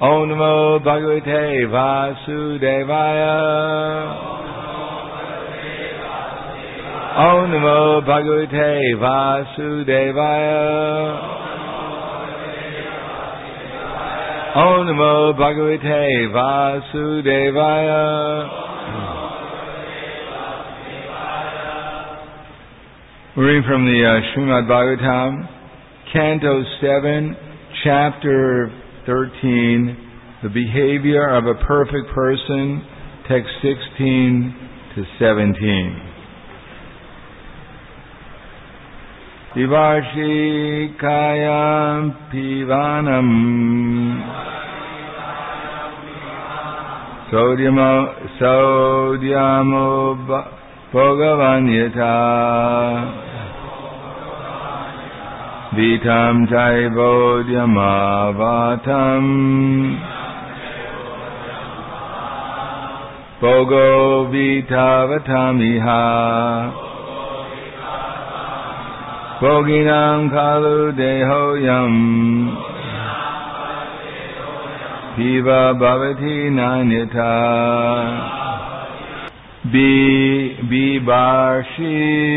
Om Namo Bhagavate Vasudevaya. Om Namo Bhagavate Vasudevaya. Om Namo Bhagavate Vasudevaya. We're reading from the Srimad Bhagavatam, Canto 7, Chapter 13, The Behavior of a Perfect Person, Text 16 to 17. Vivarshi Kayam Pivanam Sodyamo Bhagavanyata Vitam Jaivodhyamavatam Bhogo Vitavatamiha Bhoginam Kalu Dehoyam Piva Bhavati Nanyata Bibarshi.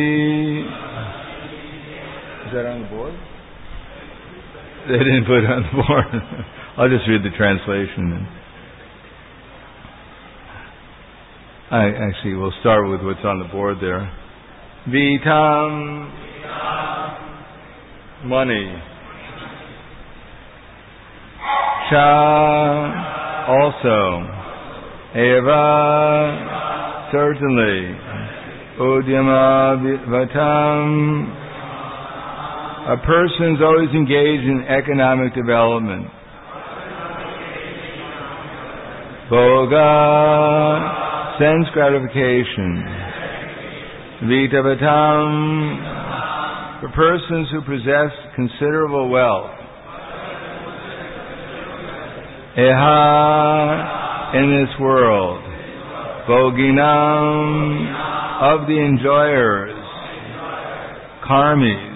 Is that on the board? They didn't put it on the board. I'll just read the translation. Actually, we'll start with what's on the board there. Vitam, money. Cha, also. Eva, certainly. Udyama vatam. A person's always engaged in economic development. Bhoga, sense gratification. Vitavatam, for persons who possess considerable wealth. Eha, in this world. Bhoginam, of the enjoyers. Karmis.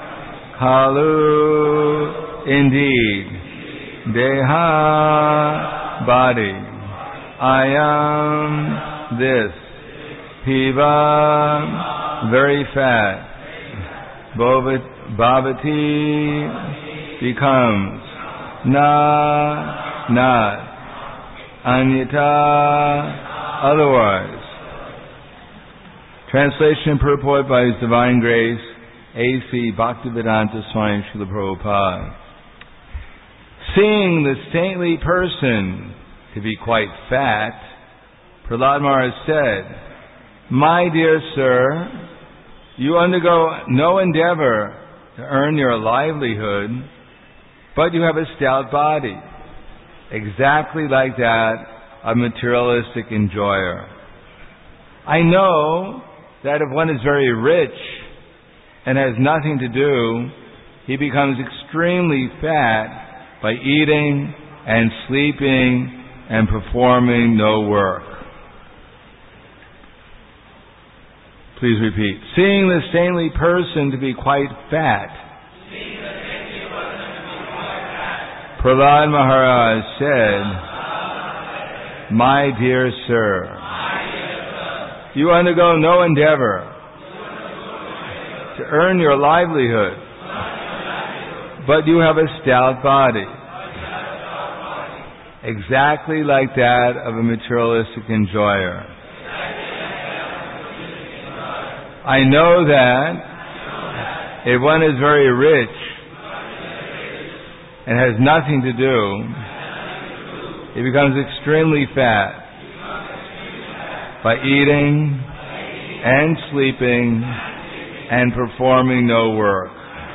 Kalu, indeed. Deha, body. Ayam, this. Piva, very fat. Bhavati, becomes. Na, not. Anyata, otherwise. Translation and purport by His Divine Grace, A.C. Bhaktivedanta Swami Srila Prabhupada. Seeing the saintly person to be quite fat, Prahlad Maharaj said, "My dear sir, you undergo no endeavor to earn your livelihood, but you have a stout body, exactly like that of a materialistic enjoyer. I know that if one is very rich and has nothing to do, he becomes extremely fat by eating and sleeping and performing no work." Please repeat. Seeing the saintly person to be quite fat, Prahlad Maharaj said, "My dear sir, you undergo no endeavor to earn your livelihood, but you have a stout body, exactly like that of a materialistic enjoyer. I know that if one is very rich and has nothing to do, he becomes extremely fat by eating and sleeping and performing no work."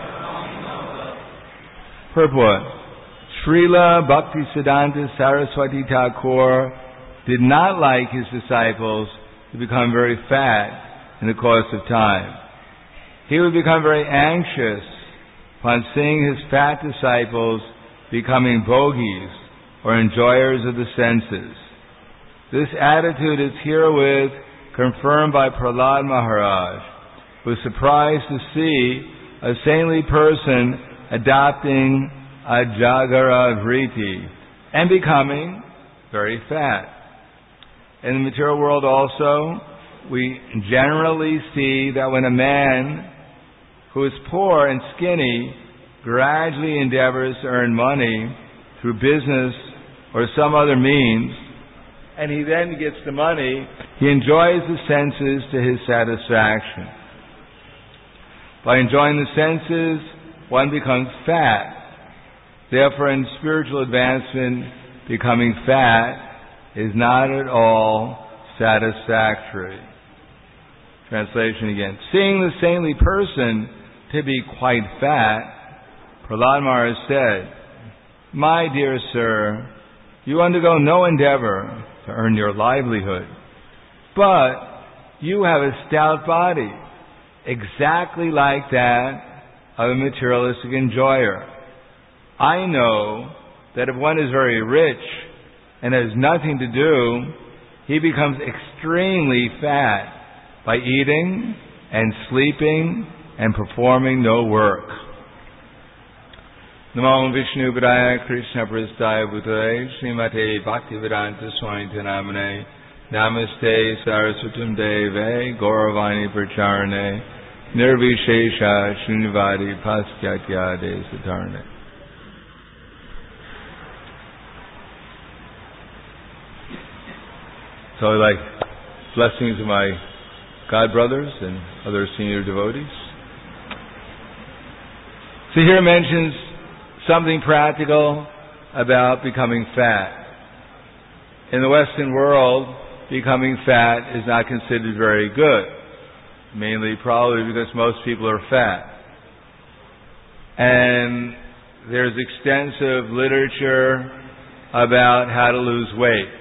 Purport. Srila Bhaktisiddhanta Saraswati Thakur did not like his disciples to become very fat in the course of time. He would become very anxious upon seeing his fat disciples becoming bhogis, or enjoyers of the senses. This attitude is herewith confirmed by Prahlad Maharaj, who was surprised to see a saintly person adopting a jagara vriti, and becoming very fat. In the material world also, we generally see that when a man who is poor and skinny gradually endeavors to earn money through business or some other means, and he then gets the money, he enjoys the senses to his satisfaction. By enjoying the senses, one becomes fat. Therefore, in spiritual advancement, becoming fat is not at all satisfactory. Translation again. Seeing the saintly person to be quite fat, Prahlad Maharaj said, "My dear sir, you undergo no endeavor to earn your livelihood, but you have a stout body, exactly like that of a materialistic enjoyer. I know that if one is very rich and has nothing to do, he becomes extremely fat by eating and sleeping and performing no work." Namo Vishnu Padaya Krishna Prasthaya Bhutale Srimate Bhaktivedanta Swami Namane Namaste Saraswatam Deve Gauravani Pracharane Nirvishesha Srinivadi Paschatya Satarne. So I'd like blessings of my God brothers and other senior devotees. So here it mentions something practical about becoming fat. In the Western world, becoming fat is not considered very good. Mainly probably because most people are fat. And there's extensive literature about how to lose weight.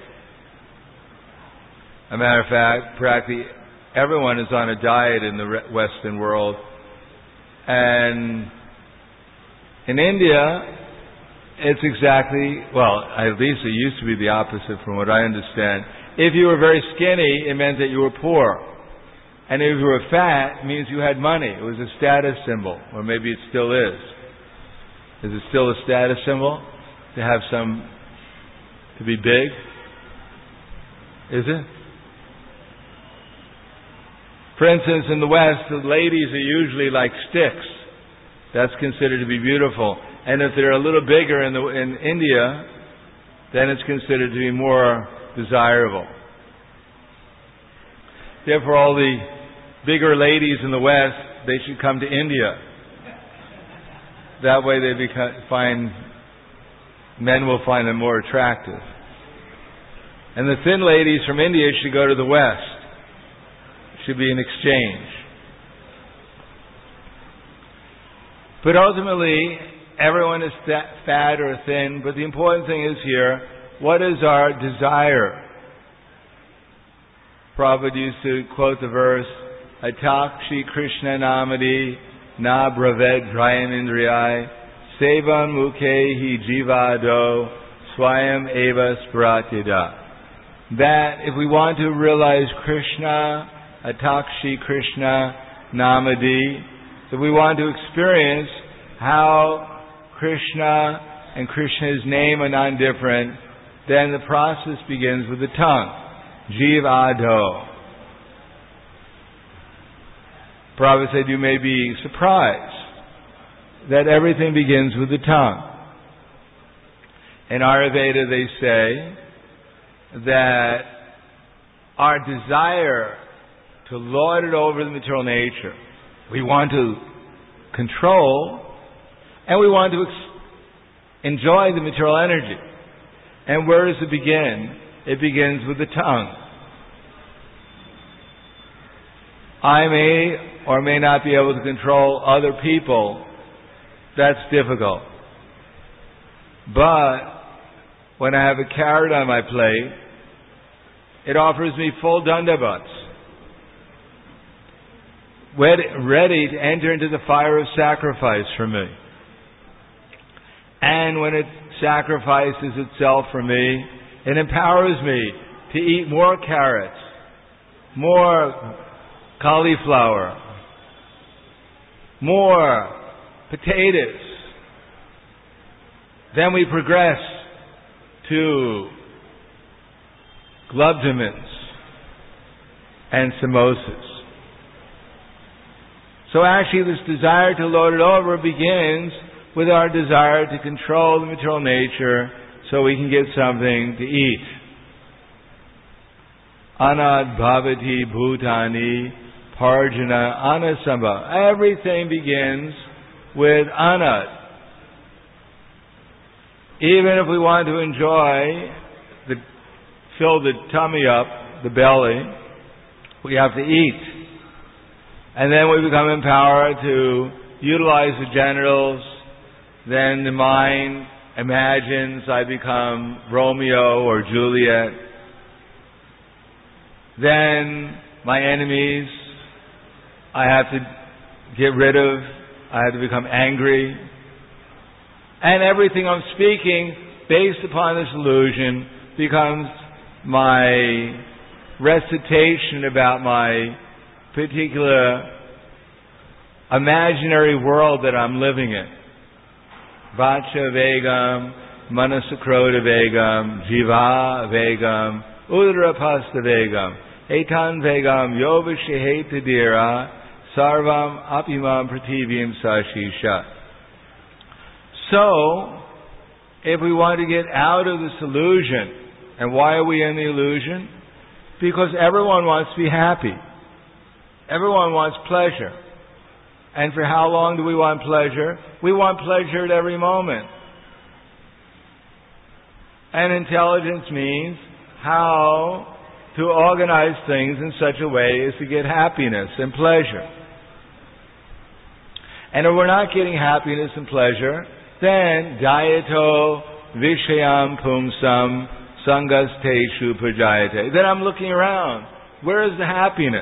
As a matter of fact, practically everyone is on a diet in the Western world. And in India, it's exactly, well, at least it used to be the opposite from what I understand. If you were very skinny, it meant that you were poor. And if you were fat, it means you had money. It was a status symbol. Or maybe it still is. Is it still a status symbol to have to be big? Is it? For instance, in the West, the ladies are usually like sticks. That's considered to be beautiful. And if they're a little bigger in India, then it's considered to be more desirable. Therefore, all the bigger ladies in the West, they should come to India. That way men will find them more attractive. And the thin ladies from India should go to the West. It should be an exchange. But ultimately, everyone is fat or thin, but the important thing is here, what is our desire? Prabhupada used to quote the verse, Atak Shri Krishna Namadi Na Braved Drayamindriyai Sevam Mukhe Hi Jivado Swayam Eva Spratyada. That if we want to realize Krishna, Atak Shri Krishna Namadi, if we want to experience how Krishna and Krishna's name are non-different, then the process begins with the tongue. Jivado. Prabhupada said you may be surprised that everything begins with the tongue. In Ayurveda they say that our desire to lord it over the material nature, we want to control and we want to enjoy the material energy. And where does it begin? It begins with the tongue. I may or may not be able to control other people. That's difficult. But when I have a carrot on my plate, it offers me full dandavats, ready to enter into the fire of sacrifice for me. And when it sacrifices itself for me, it empowers me to eat more carrots, more cauliflower, more potatoes. Then we progress to glubdiments and samosas. So actually this desire to lord it over begins with our desire to control the material nature so we can get something to eat. Anad bhavati bhutani parjana anasambha. Everything begins with anad. Even if we want to enjoy, fill the tummy up, the belly, we have to eat. And then we become empowered to utilize the genitals. Then the mind imagines I become Romeo or Juliet. Then my enemies I have to get rid of. I have to become angry. And everything I'm speaking based upon this illusion becomes my recitation about my particular imaginary world that I'm living in. Vacha vegam, manasakroda vegam, jiva vegam, udarapasta vegam, etan vegam, yovasheheta sarvam apimam prativim sashisha. So, if we want to get out of this illusion, and why are we in the illusion? Because everyone wants to be happy. Everyone wants pleasure. And for how long do we want pleasure? We want pleasure at every moment. And intelligence means how to organize things in such a way as to get happiness and pleasure. And if we're not getting happiness and pleasure, then dayato vishayam pumsam sangasteshu prajayate. Then I'm looking around. Where is the happiness?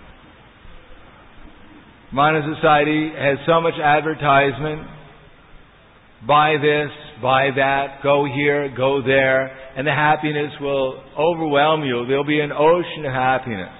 Modern society has so much advertisement. Buy this, buy that, go here, go there, and the happiness will overwhelm you. There'll be an ocean of happiness.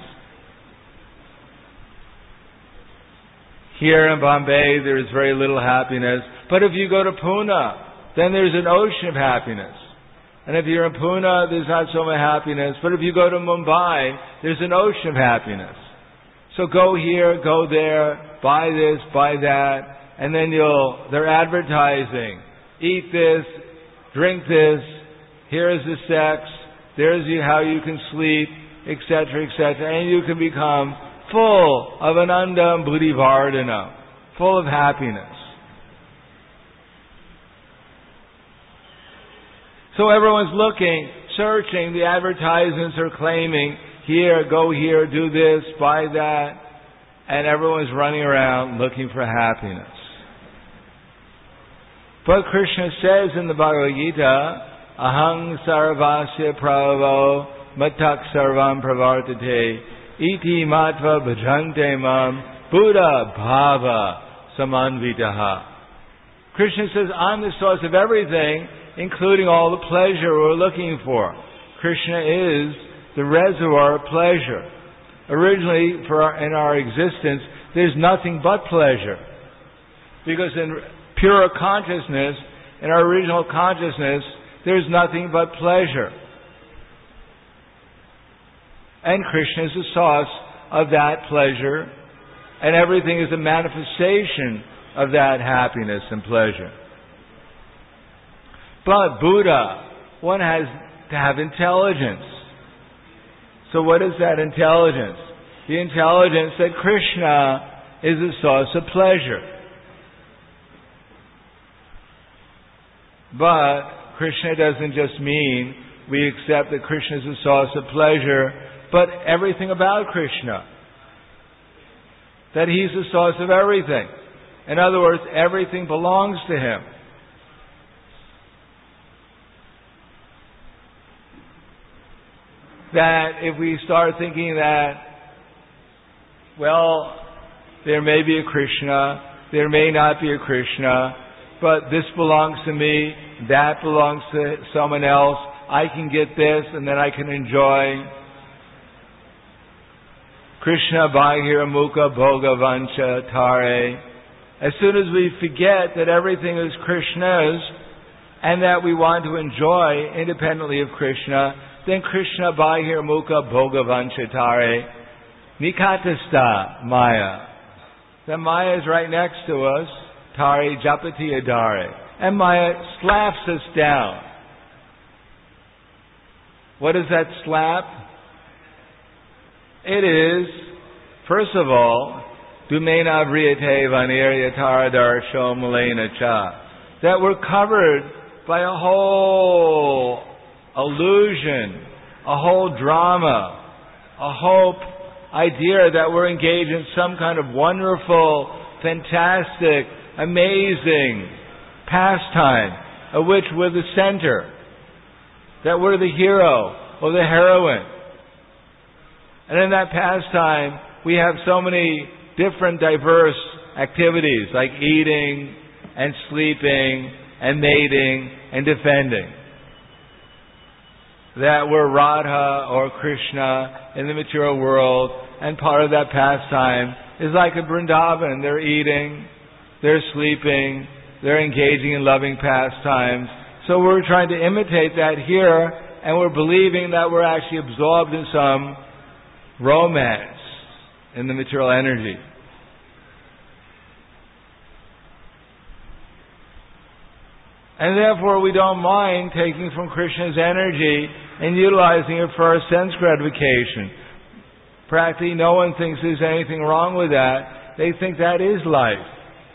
Here in Bombay, there is very little happiness. But if you go to Pune, then there's an ocean of happiness. And if you're in Pune, there's not so much happiness. But if you go to Mumbai, there's an ocean of happiness. So go here, go there, buy this, buy that, and then they're advertising. Eat this, drink this, here is the sex, there's how you can sleep, etc., etc. And you can become full of ananda buddhivardhana, full of happiness. So everyone's looking, searching, the advertisements are claiming, here, go here, do this, buy that, and everyone's running around looking for happiness. But Krishna says in the Bhagavad Gita, Ahang sarvasya pravo matak sarvam pravartate iti matva bhajante mam buddha bhava samanvitaha. Krishna says, I'm the source of everything, including all the pleasure we're looking for. Krishna is the reservoir of pleasure. Originally, in our existence, there's nothing but pleasure. Because in pure consciousness, in our original consciousness, there's nothing but pleasure. And Krishna is the source of that pleasure, and everything is a manifestation of that happiness and pleasure. But Buddha, one has to have intelligence. So what is that intelligence? The intelligence that Krishna is the source of pleasure. But Krishna doesn't just mean we accept that Krishna is the source of pleasure, but everything about Krishna. That He's the source of everything. In other words, everything belongs to Him. That if we start thinking that, well, there may be a Krishna, there may not be a Krishna, but this belongs to me, that belongs to someone else, I can get this and then I can enjoy. Krishna Bahira Mukha Bhoga Vancha Tare. As soon as we forget that everything is Krishna's, and that we want to enjoy independently of Krishna, then Krishna Bahir Mukha Bhogavanchitare Nikatasta Maya. Then Maya is right next to us, Tari Japati Adare. And Maya slaps us down. What is that slap? It is, first of all, Dumena Vriyate Vanirya Taradarsho Mulena Cha. That we're covered by a whole illusion, a whole drama, a whole idea that we're engaged in some kind of wonderful, fantastic, amazing pastime of which we're the center, that we're the hero or the heroine. And in that pastime, we have so many different diverse activities like eating and sleeping and mating and defending. That we're Radha or Krishna in the material world, and part of that pastime is like a Vrindavan. They're eating, they're sleeping, they're engaging in loving pastimes. So we're trying to imitate that here, and we're believing that we're actually absorbed in some romance in the material energy. And therefore we don't mind taking from Krishna's energy and utilizing it for our sense gratification. Practically no one thinks there's anything wrong with that. They think that is life.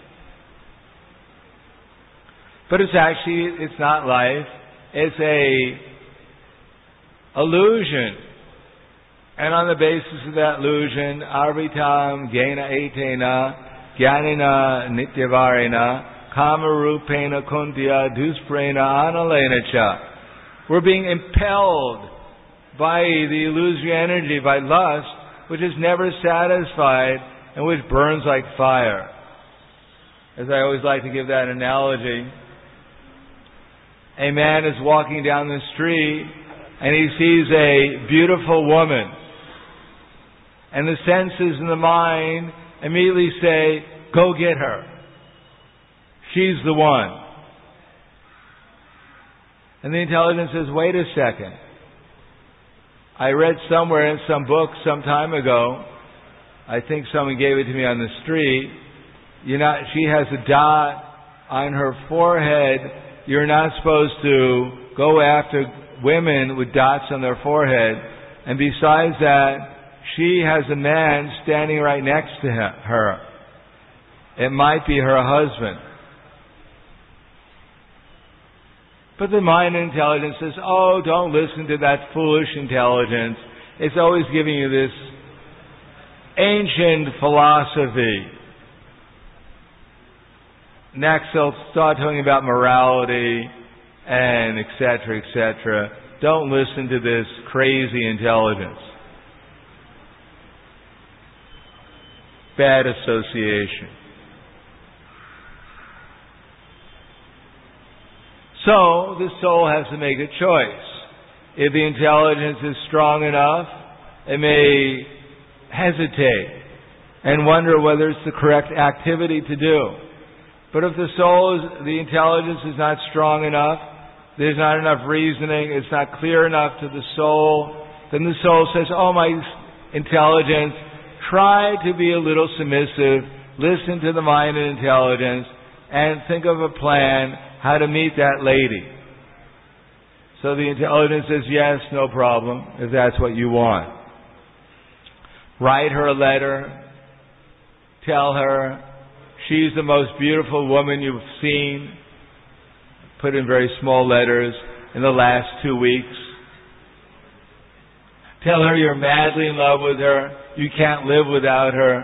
But it's not life. It's a illusion. And on the basis of that illusion, Arvitam Gena Etena Gyanina Nityavarena Kamarupena Kuntya Dusprena Analena Cha. We're being impelled by the illusory energy, by lust, which is never satisfied and which burns like fire. As I always like to give that analogy, a man is walking down the street and he sees a beautiful woman. And the senses and the mind immediately say, go get her. She's the one. And the intelligence says, wait a second. I read somewhere in some book some time ago, I think someone gave it to me on the street, she has a dot on her forehead. You're not supposed to go after women with dots on their forehead. And besides that, she has a man standing right next to her. It might be her husband. But the mind and intelligence says, oh, don't listen to that foolish intelligence. It's always giving you this ancient philosophy. Next, they'll start talking about morality and etc., etc. Don't listen to this crazy intelligence. Bad association. So, the soul has to make a choice. If the intelligence is strong enough, it may hesitate and wonder whether it's the correct activity to do. But if the intelligence is not strong enough, there's not enough reasoning, it's not clear enough to the soul, then the soul says, oh, my intelligence, try to be a little submissive, listen to the mind and intelligence, and think of a plan how to meet that lady. So the intelligence says, yes, no problem, if that's what you want. Write her a letter, tell her she's the most beautiful woman you've seen, put in very small letters, in the last 2 weeks. Tell her you're madly in love with her, you can't live without her.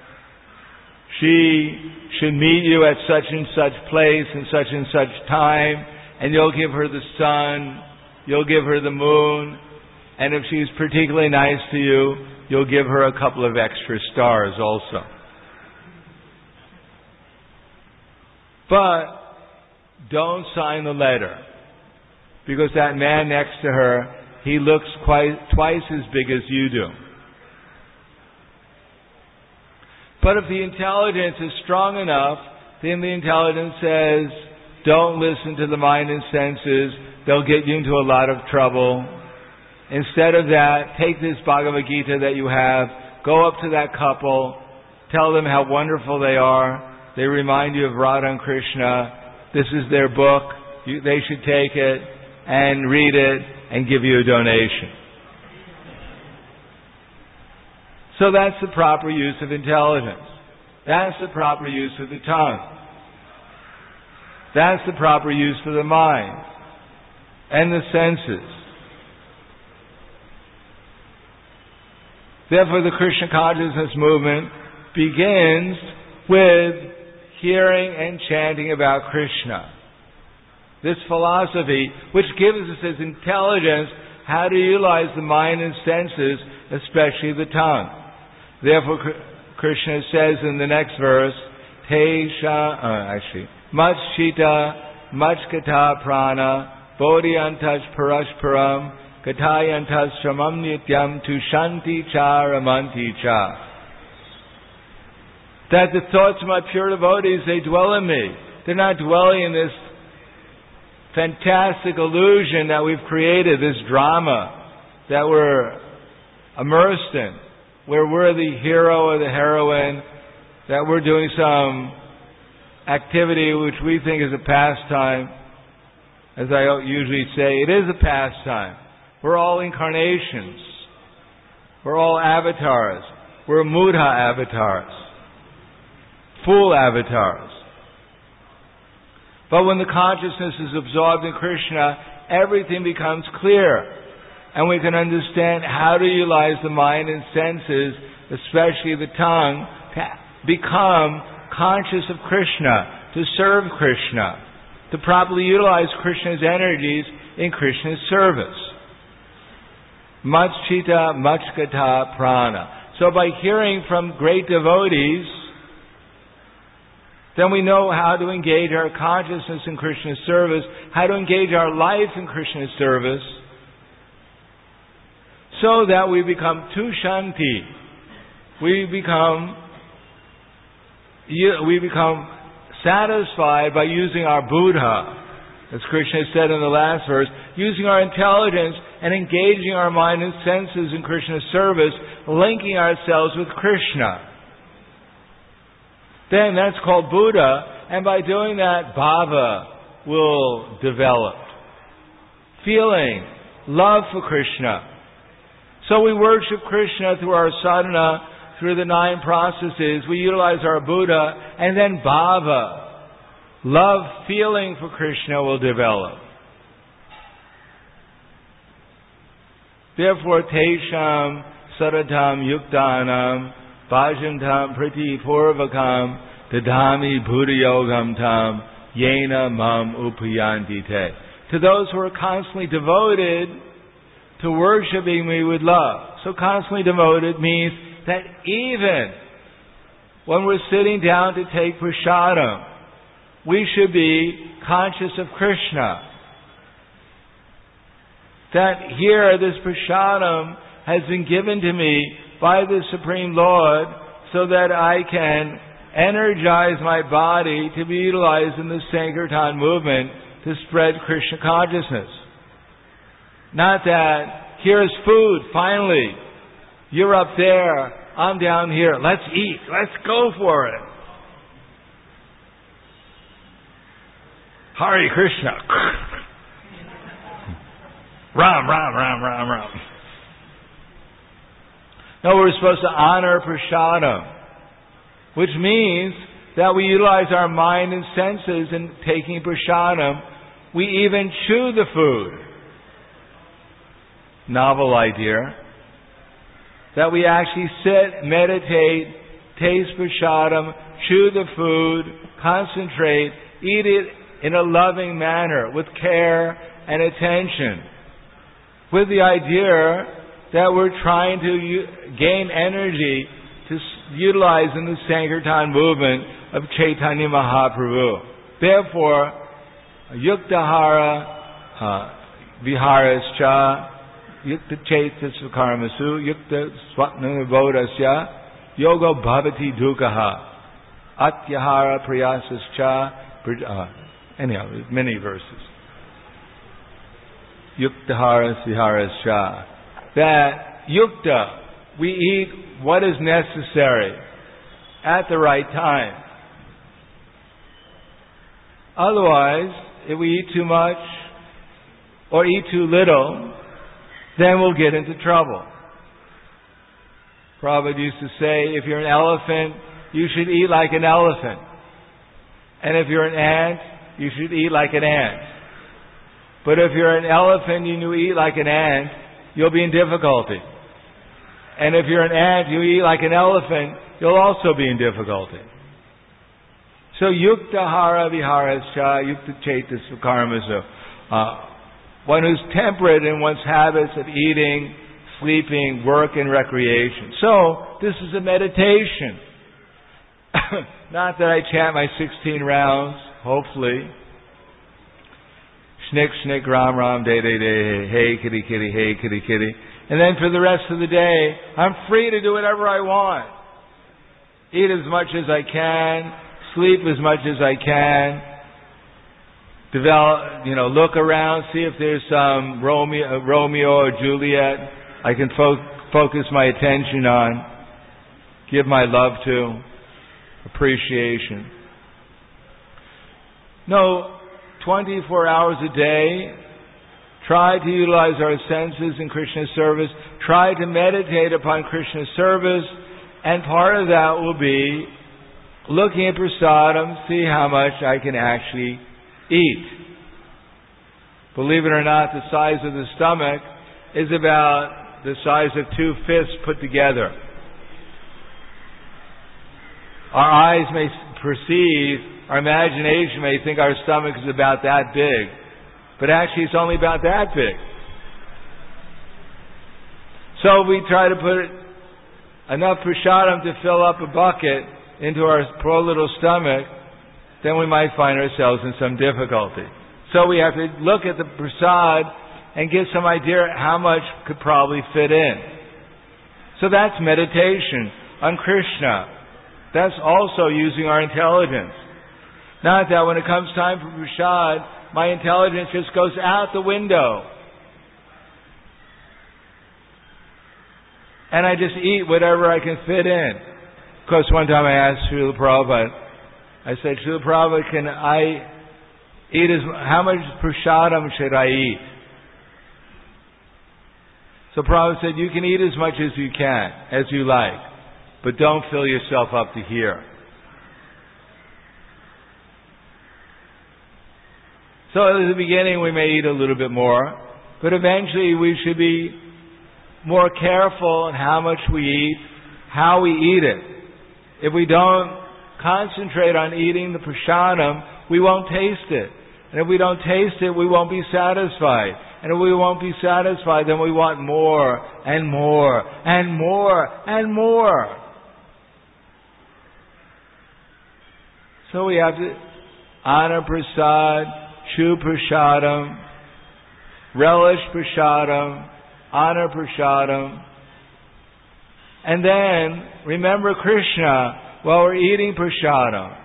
She should meet you at such and such place and such time, and you'll give her the sun, you'll give her the moon, and if she's particularly nice to you, you'll give her a couple of extra stars also. But don't sign the letter, because that man next to her, he looks twice as big as you do. But if the intelligence is strong enough, then the intelligence says, don't listen to the mind and senses. They'll get you into a lot of trouble. Instead of that, take this Bhagavad Gita that you have, go up to that couple, tell them how wonderful they are. They remind you of Radha and Krishna. This is their book. They should take it and read it and give you a donation. So that's the proper use of intelligence. That's the proper use of the tongue. That's the proper use of the mind and the senses. Therefore, the Krishna consciousness movement begins with hearing and chanting about Krishna. This philosophy, which gives us this intelligence, how to utilize the mind and senses, especially the tongue. Therefore, Krishna says in the next verse, Machchita, Machkata prana, Bodhyantas parashparam, Katayantas shamam nityam tushanti cha ramanti cha. That the thoughts of my pure devotees, they dwell in me. They're not dwelling in this fantastic illusion that we've created, this drama that we're immersed in, where we're the hero or the heroine, that we're doing some activity which we think is a pastime. As I usually say, it is a pastime. We're all incarnations. We're all avatars. We're Mudha avatars. Full avatars. But when the consciousness is absorbed in Krishna, everything becomes clear. And we can understand how to utilize the mind and senses, especially the tongue, to become conscious of Krishna, to serve Krishna, to properly utilize Krishna's energies in Krishna's service. Machchita, Machkata prana. So by hearing from great devotees, then we know how to engage our consciousness in Krishna's service, how to engage our life in Krishna's service, so that we become tushanti. We become satisfied by using our Buddha, as Krishna said in the last verse, using our intelligence and engaging our mind and senses in Krishna's service, linking ourselves with Krishna. Then that's called Buddha, and by doing that, bhava will develop. Feeling, love for Krishna. So we worship Krishna through our sadhana, through the 9 processes. We utilize our Buddha, and then bhava, love, feeling for Krishna will develop. Therefore, tesham saratam yuktanam bhajantam priti purvakam dadami buddha yogam tam yena mam upayanti te. To those who are constantly devoted to worshiping me with love. So constantly devoted means that even when we're sitting down to take prasadam, we should be conscious of Krishna. That here, this prasadam has been given to me by the Supreme Lord so that I can energize my body to be utilized in the Sankirtan movement to spread Krishna consciousness. Not that, here's food, finally. You're up there, I'm down here. Let's eat, let's go for it. Hare Krishna. Ram, Ram, Ram, Ram, Ram. No, we're supposed to honor prasadam, which means that we utilize our mind and senses in taking prasadam. We even chew the food. Novel idea. That we actually sit, meditate, taste prasadam, chew the food, concentrate, eat it in a loving manner, with care and attention, with the idea that we're trying to gain energy to utilize in the Sankirtan movement of Chaitanya Mahaprabhu. Therefore, yuktahara viharascha, yukta chaitasvakarmasu, yukta swapnanabodasya, yoga bhavati dukkha, atyahara priyasascha, Anyhow, there's many verses. Yukta haras viharas cha. That yukta, we eat what is necessary at the right time. Otherwise, if we eat too much or eat too little, then we'll get into trouble. Prabhupada used to say, if you're an elephant, you should eat like an elephant. And if you're an ant, you should eat like an ant. But if you're an elephant and you eat like an ant, you'll be in difficulty. And if you're an ant, you eat like an elephant, you'll also be in difficulty. So yukta hara viharascha, yukta chetas karmasu. One who's temperate in one's habits of eating, sleeping, work, and recreation. So this is a meditation. Not that I chant my 16 rounds, hopefully. Schnick, schnick, ram, ram, day, day, day, hey, kitty, kitty, hey, kitty, kitty. And then for the rest of the day, I'm free to do whatever I want. Eat as much as I can, sleep as much as I can, develop, look around, see if there's some Romeo or Juliet I can focus my attention on, give my love to, appreciation. No, 24 hours a day, try to utilize our senses in Krishna service, try to meditate upon Krishna service, and part of that will be looking at prasadam, see how much I can actually eat. Believe it or not, the size of the stomach is about the size of 2 fists put together. Our eyes may perceive, our imagination may think our stomach is about that big, but actually it's only about that big. So we try to put enough prasadam to fill up a bucket into our poor little stomach, then we might find ourselves in some difficulty. So we have to look at the prasad and get some idea how much could probably fit in. So that's meditation on Krishna. That's also using our intelligence. Not that when it comes time for prasad, my intelligence just goes out the window. And I just eat whatever I can fit in. Of course, one time I asked Srila Prabhupada, I said, Srila Prabhupada, can I eat how much prasadam should I eat? So Prabhupada said, you can eat as much as you can, as you like, but don't fill yourself up to here. So at the beginning we may eat a little bit more, but eventually we should be more careful in how much we eat, how we eat it. If we don't concentrate on eating the prasadam, we won't taste it. And if we don't taste it, we won't be satisfied. And if we won't be satisfied, then we want more and more and more and more. So we have to honor prasad, chew prasadam, relish prasadam, honor prasadam, and then remember Krishna while we're eating prasadam.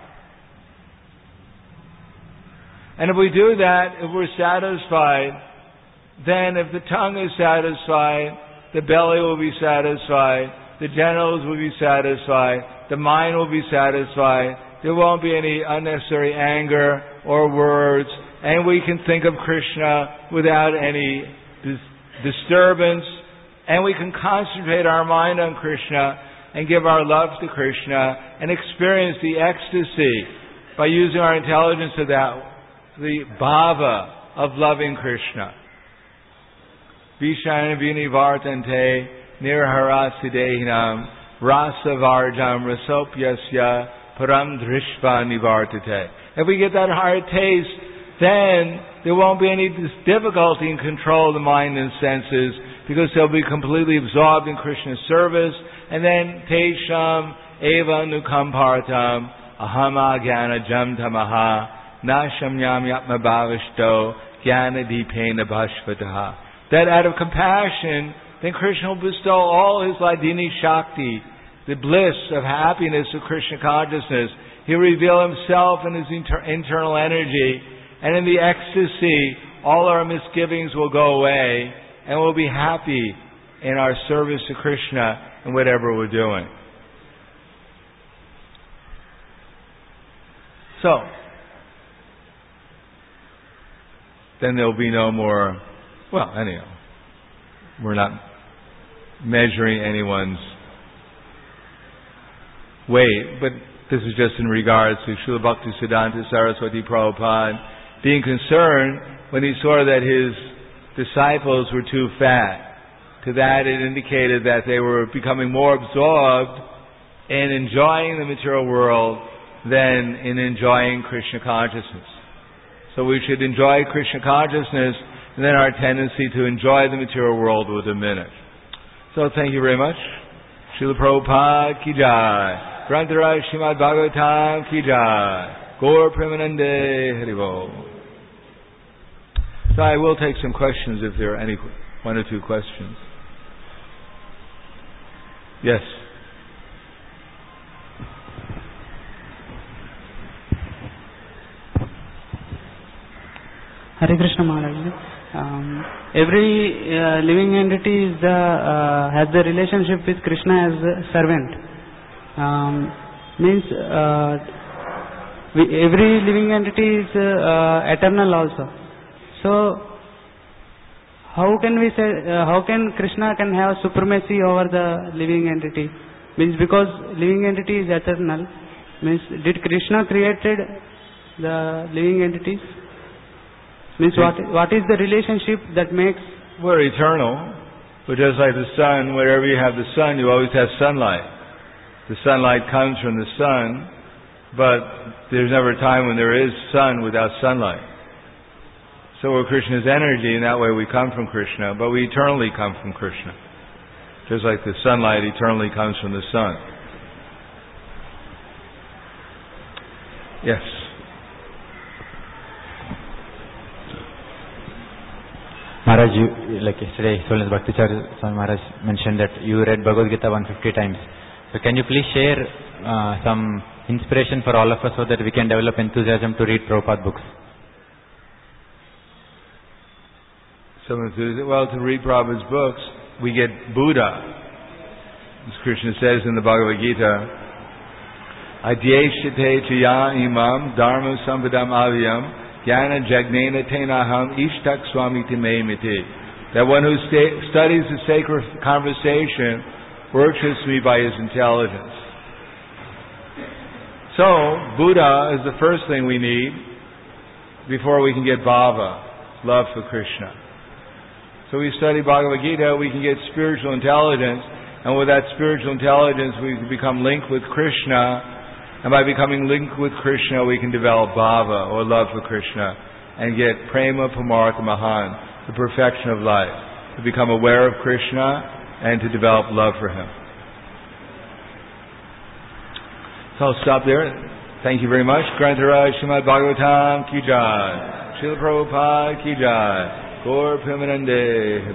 And if we do that, if we're satisfied, then if the tongue is satisfied, the belly will be satisfied, the genitals will be satisfied, the mind will be satisfied, there won't be any unnecessary anger or words, and we can think of Krishna without any disturbance, and we can concentrate our mind on Krishna and give our love to Krishna and experience the ecstasy by using our intelligence to that, the bhava of loving Krishna. Vishana vinivartante nirharasidehinam rasavarjam rasopyasya param drishva nivartate. If we get that hard taste, then there won't be any difficulty in control of the mind and senses, because they'll be completely absorbed in Krishna's service. And then tesham eva nukampartam ahama jnana jam tamaha nasham yam yatma bhavishto jnana dipena bhashvataha. That out of compassion, then Krishna will bestow all his Ladini Shakti, the bliss of happiness of Krishna consciousness. He'll reveal himself and his internal energy, And in the ecstasy, all our misgivings will go away, and we'll be happy in our service to Krishna and whatever we're doing. So, then there'll be no more, well, anyhow, we're not measuring anyone's weight, but this is just in regards to Srila Bhaktisiddhanta Saraswati Prabhupada being concerned when he saw that his disciples were too fat. To that it indicated that they were becoming more absorbed in enjoying the material world than in enjoying Krishna consciousness. So we should enjoy Krishna consciousness, and then our tendency to enjoy the material world will diminish. So thank you very much. Srila Prabhupada ki jai. Grantaraj Srimad Bhagavatam ki jai. Gaur Premanande Haribol. So I will take some questions if there are any, one or two questions. Yes. Hare Krishna Maharaj. Every living entity is has the relationship with Krishna as a servant. Every living entity is eternal also. So, how can we say? How can Krishna can have supremacy over the living entity? Means because living entity is eternal. Means did Krishna created the living entities? Means what is the relationship that makes? We're eternal, but just like the sun, wherever you have the sun, you always have sunlight. The sunlight comes from the sun, but there's never a time when there is sun without sunlight. So we're Krishna's energy, and that way we come from Krishna, but we eternally come from Krishna. Just like the sunlight eternally comes from the sun. Yes. Maharaj, like yesterday, His Holiness Bhakticharya Swami Maharaj mentioned that you read Bhagavad Gita 150 times. So can you please share some inspiration for all of us so that we can develop enthusiasm to read Prabhupada books? Well, to read Prabhupada's books, we get Buddha. As Krishna says in the Bhagavad Gita, Adyeshate chaya imam dharma sampadam avyam Jnana jagnena tenaham ishtak swamiti me miti. That one who studies the sacred conversation worships me by his intelligence. So, Buddha is the first thing we need before we can get bhava, love for Krishna. So we study Bhagavad Gita, we can get spiritual intelligence, and with that spiritual intelligence we can become linked with Krishna. And by becoming linked with Krishna, we can develop bhava, or love for Krishna, and get prema pamartha mahan, the perfection of life, to become aware of Krishna and to develop love for Him. So I'll stop there. Thank you very much. Grantaraj Srimad Bhagavatam ki jai. Srila Prabhupada ki jai. Gaur Premanande.